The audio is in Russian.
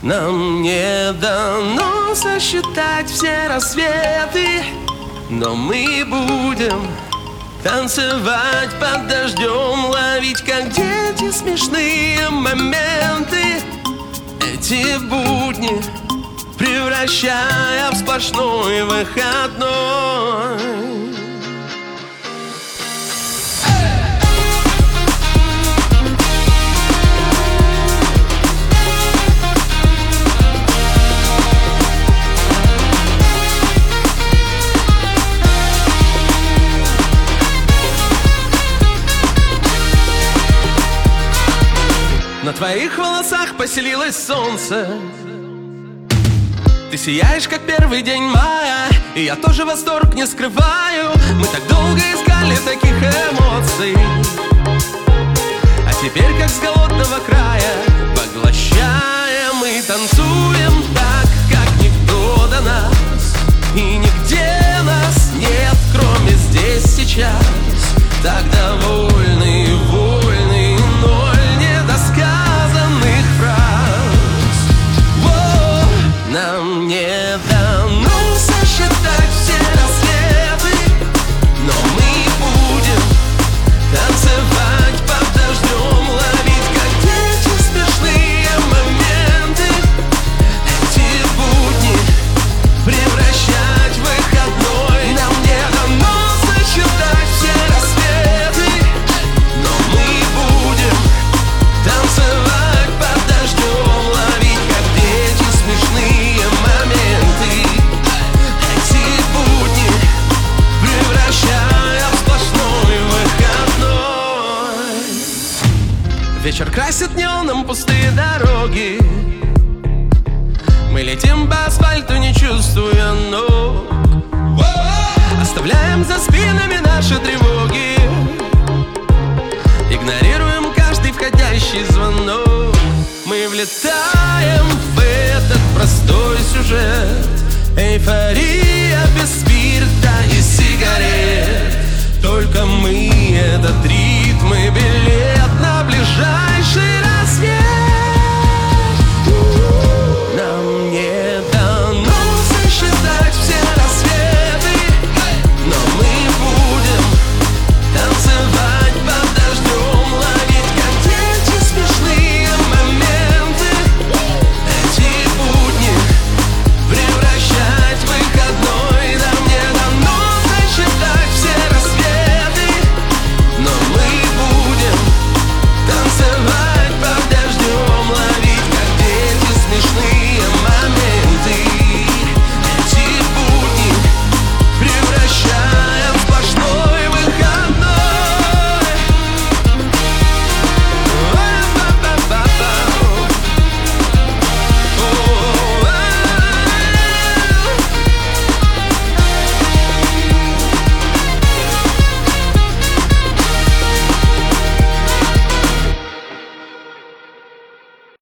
Нам не дано сосчитать все рассветы, но мы будем танцевать под дождем, ловить как дети смешные моменты, эти будни превращая в сплошной выходной. На твоих волосах поселилось солнце. Ты сияешь, как первый день мая, и я тоже восторг не скрываю. Мы так долго искали таких эмоций, а теперь, как с голодного края, поглощаем и танцуем так, как никто до нас. И нигде нас нет, кроме здесь сейчас. Так довольны, вольны, ноль недосказанных фраз. Нам не дано сосчитать все рассветы, но мы будем танцевать под дождем, ловить как дети смешные моменты, эти будни превращать в выходной. Нам не дано сосчитать все рассветы, но мы будем танцевать под дождем, ловить как дети смешные моменты, эти будни превращая в сплошной выходной. Вечер красит неоном пустые дороги, мы летим по асфальту, не чувствуя ног. Оставляем за спинами наши тревоги, игнорируем каждый входящий звонок. Мы влетаем в этот простой сюжет, эйфория